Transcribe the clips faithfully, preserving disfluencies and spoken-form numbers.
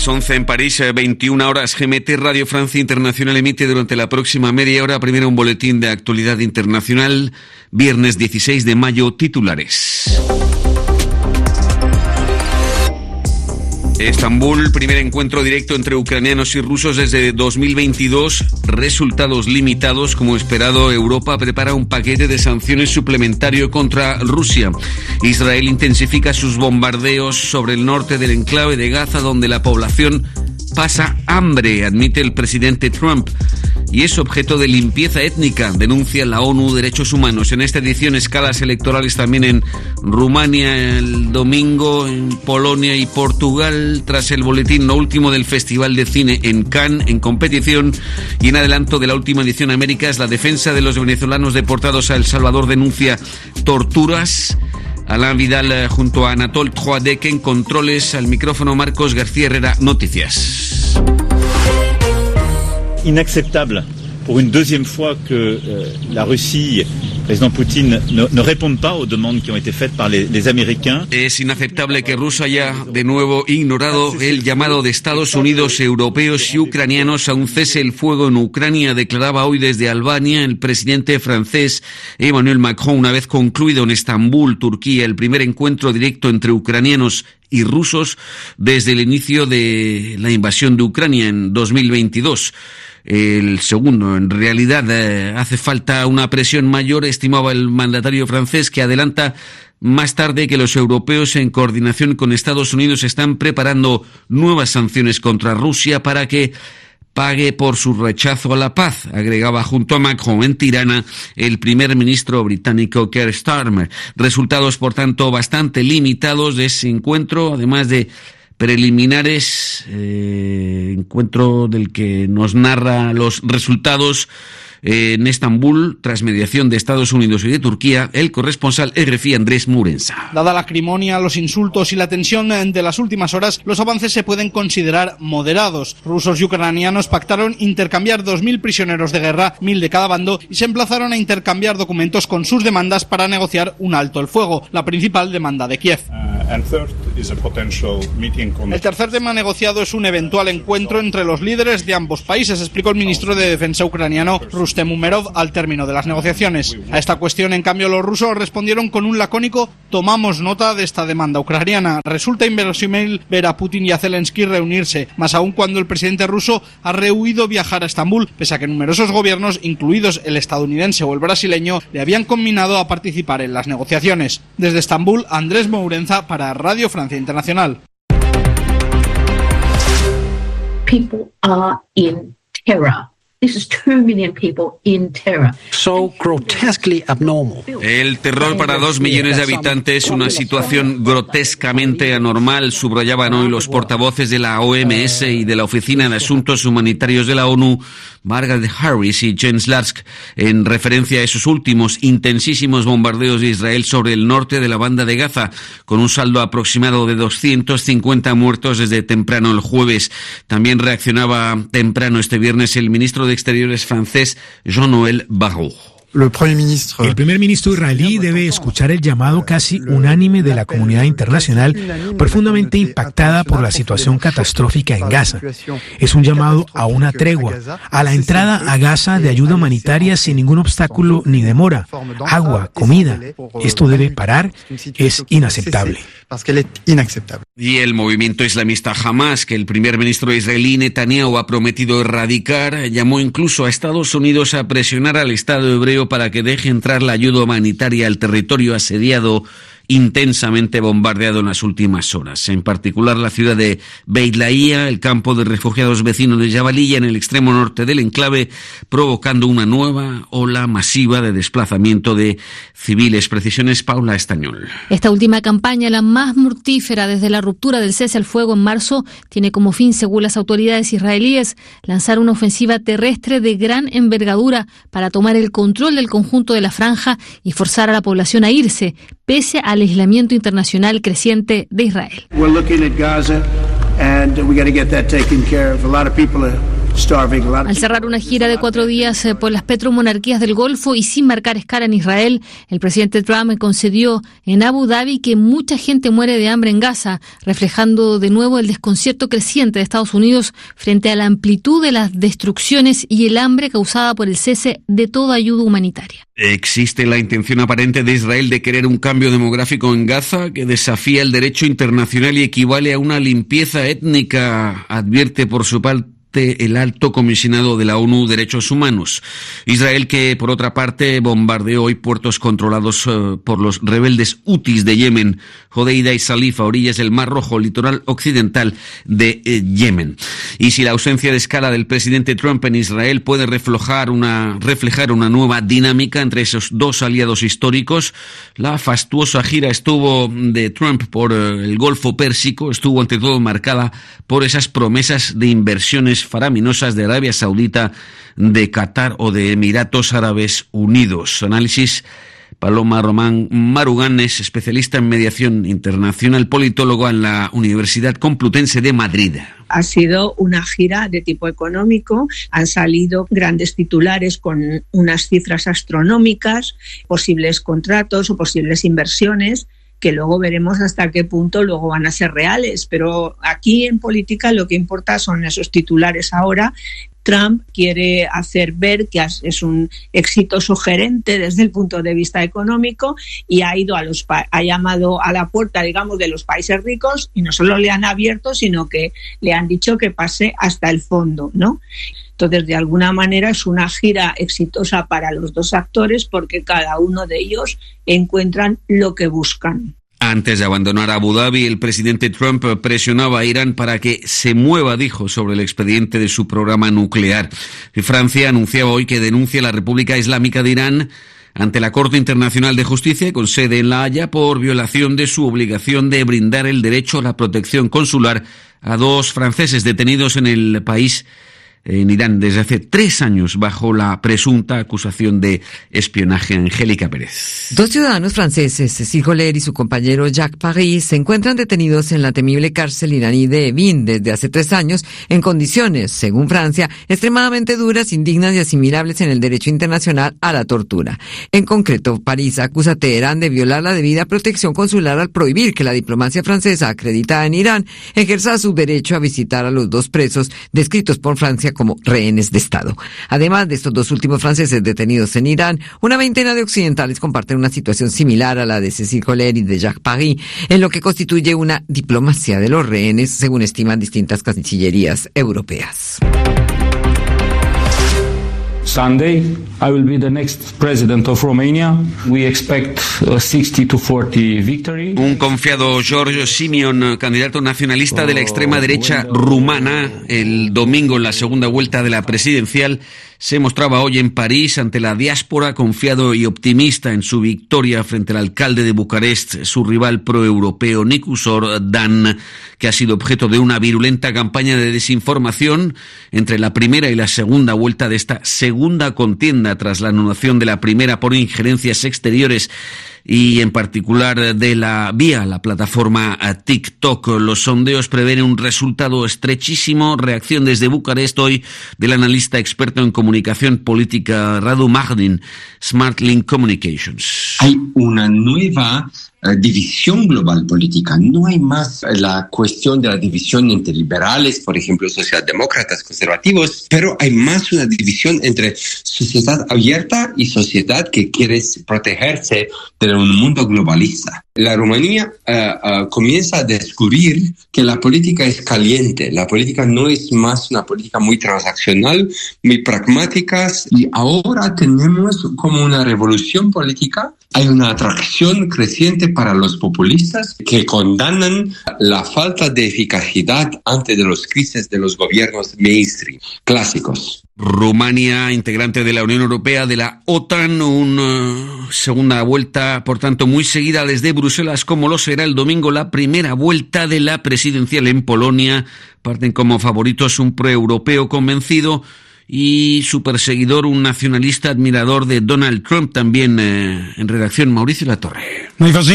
once en París, veintiuna horas G M T. Radio Francia Internacional emite durante la próxima media hora primero un boletín de actualidad internacional. Viernes dieciséis de mayo, titulares. Estambul, primer encuentro directo entre ucranianos y rusos desde dos mil veintidós. Resultados limitados. Como esperado, Europa prepara un paquete de sanciones suplementario contra Rusia. Israel intensifica sus bombardeos sobre el norte del enclave de Gaza, donde la población pasa hambre, admite el presidente Trump. Y es objeto de limpieza étnica, denuncia la ONU Derechos Humanos. En esta edición, escalas electorales también en Rumania el domingo, en Polonia y Portugal, tras el boletín lo último del Festival de Cine en Cannes, en competición. Y en adelanto de la última edición Américas, la defensa de los venezolanos deportados a El Salvador denuncia torturas. Alain Vidal junto a Anatole Troadec en controles, al micrófono Marcos García Herrera, Noticias. Inacceptable pour une deuxième fois que euh, la Russie, le président Poutine, ne, ne réponde pas aux demandes qui ont été faites par les, les Américains. Es inaceptable que Rusia haya de nuevo ignorado el llamado de Estados Unidos, europeos y ucranianos a un cese el fuego en Ucrania, declaraba hoy desde Albania el presidente francés Emmanuel Macron, una vez concluido en Estambul, Turquía, el primer encuentro directo entre ucranianos y rusos desde el inicio de la invasión de Ucrania en dos mil veintidós. El segundo, en realidad, eh, hace falta una presión mayor, estimaba el mandatario francés, que adelanta más tarde que los europeos, en coordinación con Estados Unidos, están preparando nuevas sanciones contra Rusia para que pague por su rechazo a la paz, agregaba junto a Macron en Tirana el primer ministro británico Keir Starmer. Resultados, por tanto, bastante limitados de ese encuentro, además de preliminares, eh, encuentro del que nos narra los resultados eh, en Estambul, tras mediación de Estados Unidos y de Turquía, el corresponsal R F I Andrés Murenza. Dada la acrimonia, los insultos y la tensión de las últimas horas, los avances se pueden considerar moderados. Rusos y ucranianos pactaron intercambiar dos mil prisioneros de guerra, mil de cada bando, y se emplazaron a intercambiar documentos con sus demandas para negociar un alto el fuego, la principal demanda de Kiev. Uh, and third is a potential meeting con... El tercer tema negociado es un eventual encuentro entre los líderes de ambos países, explicó el ministro de Defensa ucraniano Rustem Umerov al término de las negociaciones. A esta cuestión, en cambio, los rusos respondieron con un lacónico: tomamos nota de esta demanda ucraniana. Resulta inverosímil ver a Putin y a Zelensky reunirse, más aún cuando el presidente ruso ha rehuido viajar a Estambul, pese a que numerosos gobiernos, incluidos el estadounidense o el brasileño, le habían conminado a participar en las negociaciones. Desde Estambul, Andrés Mourenza para Radio Francia Internacional. People are in terror. This is two million people in terror. So grotesquely abnormal. El terror para dos millones de habitantes, una situación grotescamente anormal, subrayaban hoy los portavoces de la O M S y de la Oficina de Asuntos Humanitarios de la ONU, Margaret Harris y Jens Larsk, en referencia a esos últimos intensísimos bombardeos de Israel sobre el norte de la banda de Gaza, con un saldo aproximado de doscientos cincuenta muertos desde temprano el jueves. También reaccionaba temprano este viernes el ministro de Exteriores francés, Jean-Noël Barrot. El primer ministro israelí debe escuchar el llamado casi unánime de la comunidad internacional, profundamente impactada por la situación catastrófica en Gaza. Es un llamado a una tregua, a la entrada a Gaza de ayuda humanitaria sin ningún obstáculo ni demora. Agua, comida. Esto debe parar. Es inaceptable. Y el movimiento islamista Hamas, que el primer ministro israelí Netanyahu ha prometido erradicar, llamó incluso a Estados Unidos a presionar al Estado hebreo para que deje entrar la ayuda humanitaria al territorio asediado, intensamente bombardeado en las últimas horas. En particular, la ciudad de Beit Lahiya, el campo de refugiados vecino de Jabalilla, en el extremo norte del enclave, provocando una nueva ola masiva de desplazamiento de civiles. Precisiones, Paula Estañol. Esta última campaña, la más mortífera desde la ruptura del cese al fuego en marzo, tiene como fin, según las autoridades israelíes, lanzar una ofensiva terrestre de gran envergadura para tomar el control del conjunto de la franja y forzar a la población a irse, pese al aislamiento internacional creciente de Israel. Al cerrar una gira de cuatro días por las petromonarquías del Golfo y sin marcar escala en Israel, el presidente Trump concedió en Abu Dhabi que mucha gente muere de hambre en Gaza, reflejando de nuevo el desconcierto creciente de Estados Unidos frente a la amplitud de las destrucciones y el hambre causada por el cese de toda ayuda humanitaria. ¿Existe la intención aparente de Israel de querer un cambio demográfico en Gaza que desafía el derecho internacional y equivale a una limpieza étnica?, advierte por su parte el alto comisionado de la ONU Derechos Humanos. Israel, que por otra parte bombardeó hoy puertos controlados uh, por los rebeldes hutis de Yemen, Hodeida y Salif, a orillas del Mar Rojo, litoral occidental de eh, Yemen. Y si la ausencia de escala del presidente Trump en Israel puede reflejar una, reflejar una nueva dinámica entre esos dos aliados históricos, la fastuosa gira estuvo de Trump por uh, el Golfo Pérsico, estuvo ante todo marcada por esas promesas de inversiones faraminosas de Arabia Saudita, de Qatar o de Emiratos Árabes Unidos. Análisis Paloma Román Marugán, es especialista en mediación internacional, politólogo en la Universidad Complutense de Madrid. Ha sido una gira de tipo económico, han salido grandes titulares con unas cifras astronómicas, posibles contratos o posibles inversiones, que luego veremos hasta qué punto luego van a ser reales. Pero aquí en política lo que importa son esos titulares ahora. Trump quiere hacer ver que es un exitoso gerente desde el punto de vista económico y ha ido a los ha llamado a la puerta, digamos, de los países ricos, y no solo le han abierto, sino que le han dicho que pase hasta el fondo, ¿no? Entonces, de alguna manera es una gira exitosa para los dos actores porque cada uno de ellos encuentran lo que buscan. Antes de abandonar Abu Dhabi, el presidente Trump presionaba a Irán para que se mueva, dijo, sobre el expediente de su programa nuclear. Francia anunciaba hoy que denuncia a la República Islámica de Irán ante la Corte Internacional de Justicia, con sede en La Haya, por violación de su obligación de brindar el derecho a la protección consular a dos franceses detenidos en el país, en Irán, desde hace tres años bajo la presunta acusación de espionaje. Angélica Pérez. Dos ciudadanos franceses, Cécile Goller y su compañero Jacques Paris, se encuentran detenidos en la temible cárcel iraní de Evin desde hace tres años en condiciones, según Francia, extremadamente duras, indignas y asimilables en el derecho internacional a la tortura. En concreto, París acusa a Teherán de violar la debida protección consular al prohibir que la diplomacia francesa acreditada en Irán ejerza su derecho a visitar a los dos presos descritos por Francia como rehenes de Estado. Además de estos dos últimos franceses detenidos en Irán, una veintena de occidentales comparten una situación similar a la de Cécile Goller y de Jacques Paris, en lo que constituye una diplomacia de los rehenes, según estiman distintas cancillerías europeas. Sunday, I will be the next president of Romania. We expect a sixty to forty victory. Un confiado George Simeon, candidato nacionalista de la extrema derecha rumana, el domingo en la segunda vuelta de la presidencial, se mostraba hoy en París ante la diáspora confiado y optimista en su victoria frente al alcalde de Bucarest, su rival proeuropeo Nicusor Dan, que ha sido objeto de una virulenta campaña de desinformación entre la primera y la segunda vuelta de esta segunda contienda tras la anulación de la primera por injerencias exteriores y en particular de la vía la plataforma TikTok. Los sondeos prevén un resultado estrechísimo. Reacción desde Bucarest hoy del analista experto en comunicación política Radu Mahdin, SmartLink Communications. Hay una nueva uh, división global política. No hay más la cuestión de la división entre liberales, por ejemplo, socialdemócratas, conservativos, pero hay más una división entre sociedad abierta y sociedad que quiere protegerse de un mundo globalista. La Rumanía uh, uh, comienza a descubrir que la política es caliente. La política no es más una política muy transaccional, muy pragmática, y ahora tenemos como una revolución política. Hay una atracción creciente para los populistas que condenan la falta de eficacidad ante de los crisis de los gobiernos mainstream clásicos. Rumania, integrante de la Unión Europea, de la OTAN, una segunda vuelta, por tanto, muy seguida desde Bruselas, como lo será el domingo la primera vuelta de la presidencial en Polonia. Parten como favoritos un proeuropeo convencido y su perseguidor, un nacionalista admirador de Donald Trump. También eh, en redacción, Mauricio Latorre.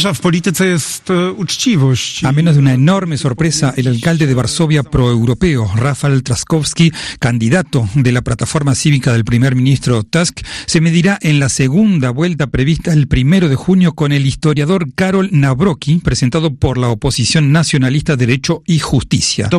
A menos de una enorme sorpresa, el alcalde de Varsovia proeuropeo, Rafał Trzaskowski, candidato de la plataforma cívica del primer ministro Tusk, se medirá en la segunda vuelta prevista el primero de junio con el historiador Karol Nawrocki, presentado por la oposición nacionalista Derecho y Justicia.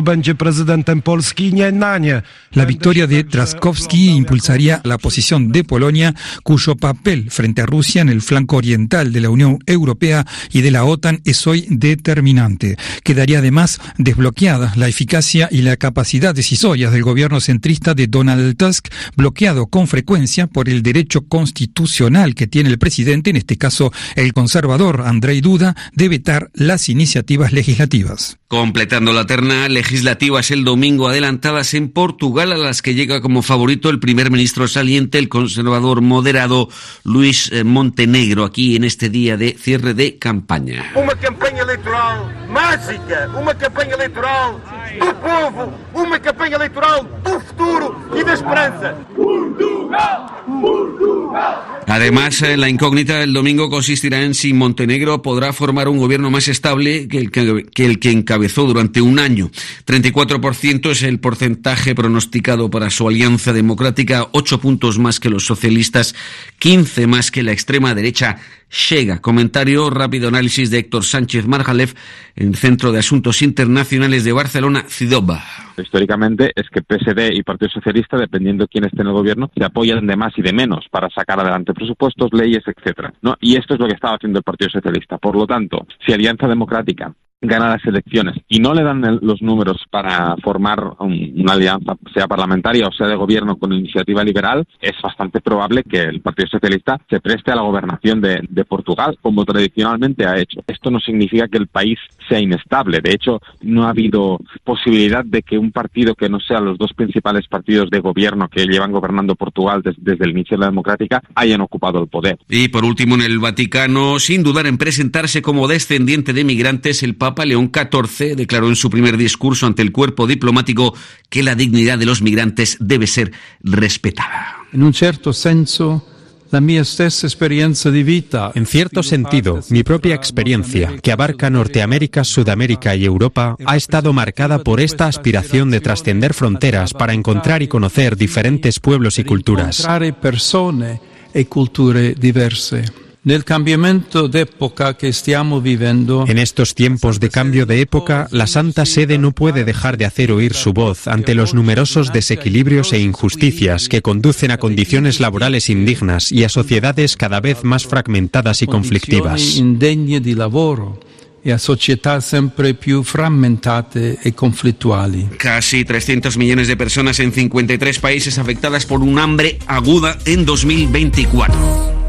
La victoria de Trzaskowski impulsaría la posición de Polonia, cuyo papel frente a Rusia en el flanco oriental de la Unión Europea y de la OTAN es hoy determinante. Quedaría además desbloqueada la eficacia y la capacidad decisoria del gobierno centrista de Donald Tusk, bloqueado con frecuencia por el derecho constitucional que tiene el presidente, en este caso el conservador Andrzej Duda, de vetar las iniciativas legislativas. Completando la terna legislativas el domingo adelantadas en Portugal, a las que llega como favorito el primer ministro saliente, el conservador moderado Luís Montenegro, aquí en este día de cierre de campaña. Una campaña electoral mágica, una campaña electoral do povo, una campaña electoral do futuro y de esperanza. Portugal, Portugal. Además, la incógnita del domingo consistirá en si Montenegro podrá formar un gobierno más estable que el que, que el que encabezó durante un año. treinta y cuatro por ciento es el porcentaje pronosticado para su alianza democrática, ocho puntos más que los socialistas, quince más que la extrema derecha Chega. Comentario, rápido análisis de Héctor Sánchez Margalef, en el Centro de Asuntos Internacionales de Barcelona, Cidoba. Históricamente es que P S D y Partido Socialista, dependiendo de quién esté en el gobierno, se apoyan de más y de menos para sacar adelante presupuestos, leyes, etcétera, ¿no? Y esto es lo que estaba haciendo el Partido Socialista. Por lo tanto, si Alianza Democrática gana las elecciones y no le dan el, los números para formar un, una alianza, sea parlamentaria o sea de gobierno con iniciativa liberal, es bastante probable que el Partido Socialista se preste a la gobernación de, de Portugal, como tradicionalmente ha hecho. Esto no significa que el país sea inestable. De hecho, no ha habido posibilidad de que un partido que no sea los dos principales partidos de gobierno que llevan gobernando Portugal des, desde el inicio de la democrática hayan ocupado el poder. Y por último, en el Vaticano, sin dudar en presentarse como descendiente de migrantes, el Papa León catorce declaró en su primer discurso ante el cuerpo diplomático que la dignidad de los migrantes debe ser respetada. En un cierto senso, la mia stessa experiencia de vida. En cierto sentido, mi propia experiencia, que abarca Norteamérica, Sudamérica y Europa, ha estado marcada por esta aspiración de trascender fronteras para encontrar y conocer diferentes pueblos y culturas. Encontrare persone e culture diverse. Nel cambiamento d'epoca que stiamo vivendo, en estos tiempos de cambio de época, la Santa Sede no puede dejar de hacer oír su voz ante los numerosos desequilibrios e injusticias que conducen a condiciones laborales indignas y a sociedades cada vez más fragmentadas y conflictivas. Indegne di lavoro e a società sempre più frammentate e conflittuali. Casi trescientos millones de personas en cincuenta y tres países afectadas por un hambre aguda en dos mil veinticuatro.